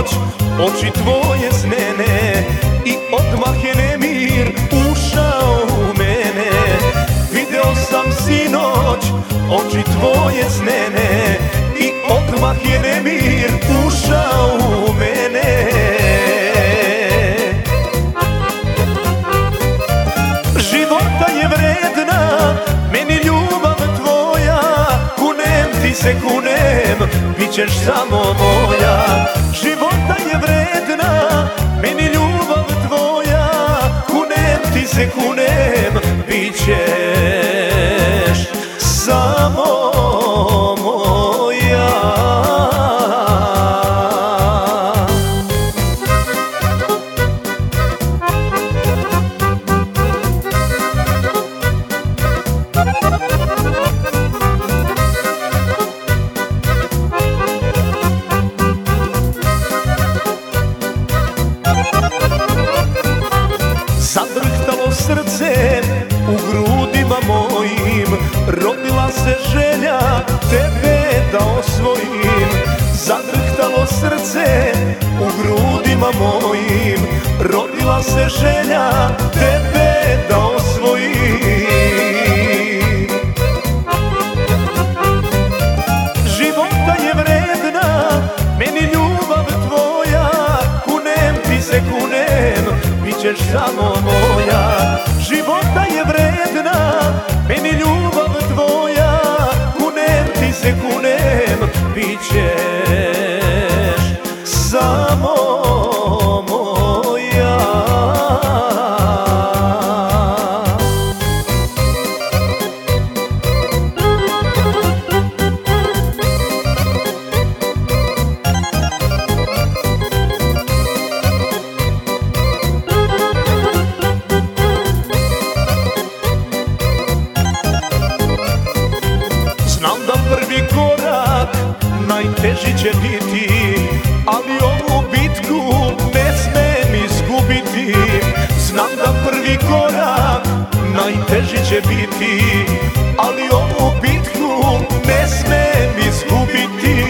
sinoć oči tvoje snene i odmah je nemir ušao u mene. Video sam sinoć oči tvoje snene i odmah je nemir ušao u mene. Života je vredna meni ljubav tvoja, kunem ti se kunem, bit ćeš samo moja. Života je vredna meni ljubav tvoja, kunem ti se kunem, bit ćeš samo moja. Zadrhtalo srce u grudima mojim, rodila se želja tebe da osvojim. Zadrhtalo srce u grudima mojim, rodila se želja tebe da osvojim. Života je vredna meni ljubav tvoja, kunem ti se kunem, bit ćeš samo moja. Života je vredna meni ljubav tvoja, kunem ti se kunem, bit ćeš samo moja. Znam da prvi korak najteži će biti, ali ovu bitku ne smem izgubiti. Znam da prvi korak najteži će biti, ali ovu bitku ne smem izgubiti.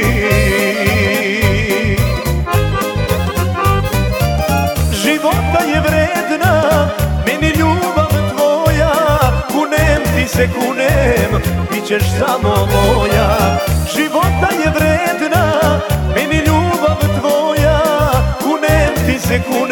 Života je vredna meni ljubav tvoja, kunem ti se kunem, bit ćeš samo moja. Života je vredna meni ljubav tvoja, kunem ti se kunem,